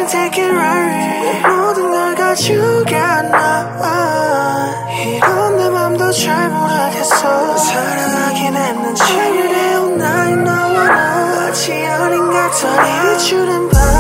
can take it right 모든 걸 가져가 나 이런 내 맘도 잘 모르겠어 사랑하긴 했는지 every day all night 너와 나 마치 어린 각설이 비추는 밤